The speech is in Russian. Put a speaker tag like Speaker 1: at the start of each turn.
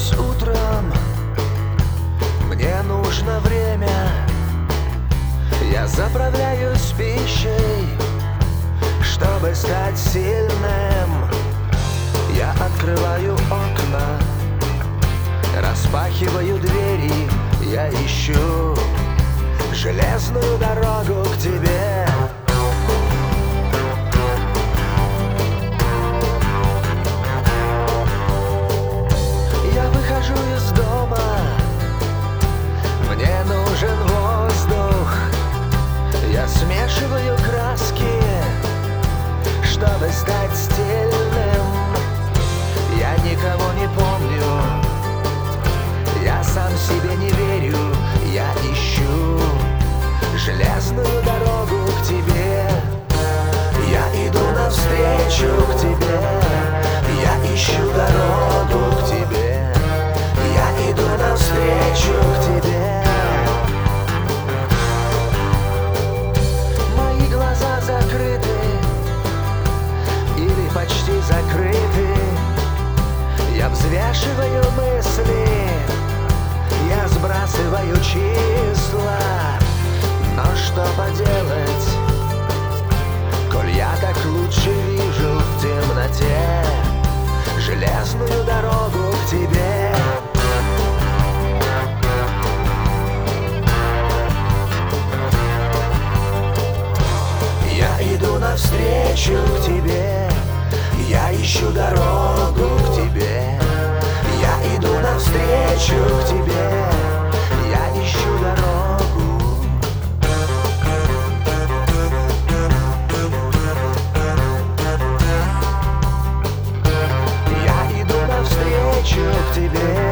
Speaker 1: просыпаюсь утром, мне нужно время. Я заправляюсь пищей, чтобы стать сильным. Я открываю окна, распахиваю двери. Я ищу железную дорогу к тебе. Я выхожу из дома, мне нужен воздух. Я смешиваю краски, чтобы стать стильным. Я никого не помню, я сам себе не верю. Я ищу железную дорогу к тебе. Я иду навстречу к тебе. Я ищу дорогу к тебе. Я иду навстречу к тебе. Мои глаза закрыты или почти закрыты. Я взвешиваю мысли, я сбрасываю числа. Но что поделать, коль я так лучше вижу в темноте железную дорогу к тебе. Я иду навстречу к тебе. Я ищу дорогу к тебе. Я иду навстречу к тебе. Я ищу дорогу. Я иду навстречу к тебе.